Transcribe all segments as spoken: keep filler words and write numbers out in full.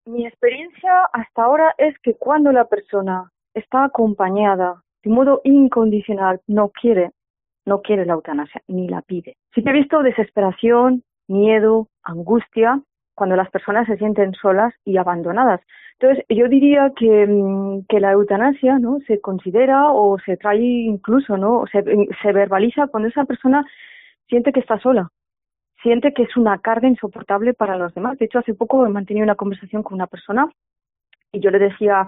Mi experiencia hasta ahora es que cuando la persona está acompañada de modo incondicional, no quiere, no quiere la eutanasia, ni la pide. Sí que he visto desesperación, miedo, angustia, cuando las personas se sienten solas y abandonadas. Entonces, yo diría que, mm, que la eutanasia, ¿no?, se considera o se trae incluso, ¿no?, o se, se verbaliza cuando esa persona siente que está sola, siente que es una carga insoportable para los demás. De hecho, hace poco he mantenido una conversación con una persona y yo le decía,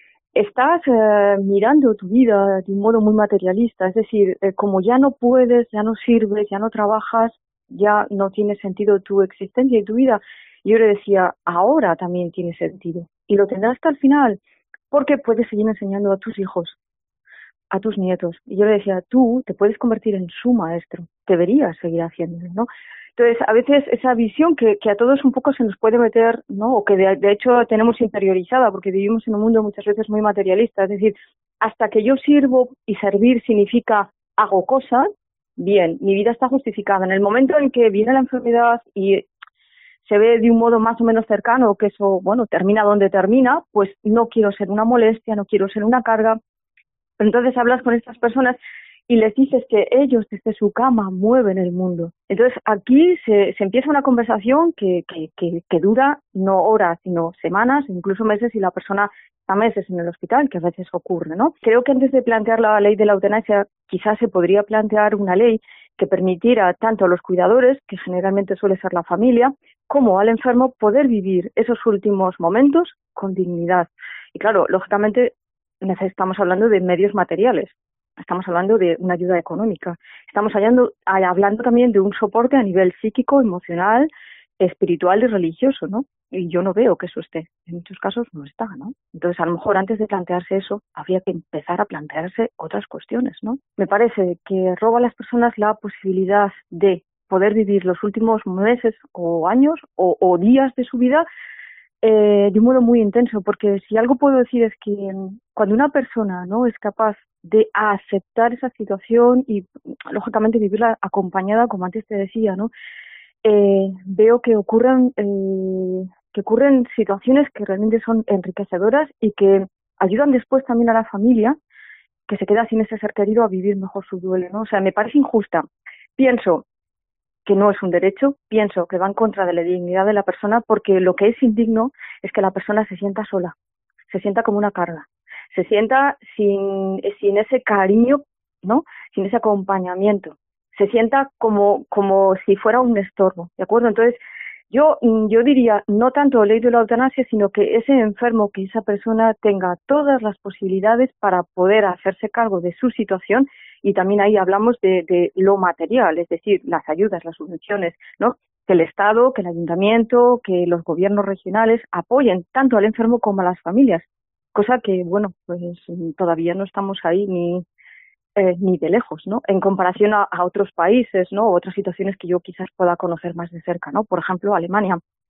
estás eh, mirando tu vida de un modo muy materialista, es decir, eh, como ya no puedes, ya no sirves, ya no trabajas, ya no tiene sentido tu existencia y tu vida. Y yo le decía, ahora también tiene sentido y lo tendrá hasta el final, porque puedes seguir enseñando a tus hijos, a tus nietos. Y yo le decía, tú te puedes convertir en su maestro, deberías seguir haciéndolo, ¿no? Entonces, a veces esa visión que, que a todos un poco se nos puede meter, ¿no?, o que de, de hecho tenemos interiorizada, porque vivimos en un mundo muchas veces muy materialista, es decir, hasta que yo sirvo y servir significa hago cosas, bien, mi vida está justificada. En el momento en que viene la enfermedad y se ve de un modo más o menos cercano que eso, bueno, termina donde termina, pues no quiero ser una molestia, no quiero ser una carga. Entonces hablas con estas personas y les dices que ellos desde su cama mueven el mundo. Entonces aquí se, se empieza una conversación que, que, que, que dura no horas, sino semanas, incluso meses, y la persona está meses en el hospital, que a veces ocurre, ¿no? Creo que antes de plantear la ley de la eutanasia, quizás se podría plantear una ley que permitiera tanto a los cuidadores, que generalmente suele ser la familia, como al enfermo poder vivir esos últimos momentos con dignidad. Y claro, lógicamente estamos hablando de medios materiales, estamos hablando de una ayuda económica, estamos hablando, hablando también de un soporte a nivel psíquico, emocional, espiritual y religioso, ¿no? Y yo no veo que eso esté, en muchos casos no está, ¿no? Entonces, a lo mejor antes de plantearse eso, habría que empezar a plantearse otras cuestiones, ¿no? Me parece que roba a las personas la posibilidad de poder vivir los últimos meses o años o, o días de su vida eh, de un modo muy intenso, porque si algo puedo decir es que mm, cuando una persona no es capaz de aceptar esa situación y lógicamente vivirla acompañada, como antes te decía, ¿no? Eh, veo que ocurren eh, que ocurren situaciones que realmente son enriquecedoras y que ayudan después también a la familia que se queda sin ese ser querido a vivir mejor su duelo, ¿no? O sea, me parece injusta. Pienso que no es un derecho, pienso que va en contra de la dignidad de la persona, porque lo que es indigno es que la persona se sienta sola, se sienta como una carga, se sienta sin, sin ese cariño, ¿no?, sin ese acompañamiento, se sienta como, como si fuera un estorbo, ¿de acuerdo? Entonces, yo, yo diría, no tanto ley de la eutanasia, sino que ese enfermo, que esa persona tenga todas las posibilidades para poder hacerse cargo de su situación. Y también ahí hablamos de, de lo material, es decir, las ayudas, las subvenciones, ¿no? Que el Estado, que el ayuntamiento, que los gobiernos regionales apoyen tanto al enfermo como a las familias, cosa que, bueno, pues todavía no estamos ahí ni eh, ni de lejos, ¿no? En comparación a, a otros países, ¿no? O otras situaciones que yo quizás pueda conocer más de cerca, ¿no? Por ejemplo, Alemania.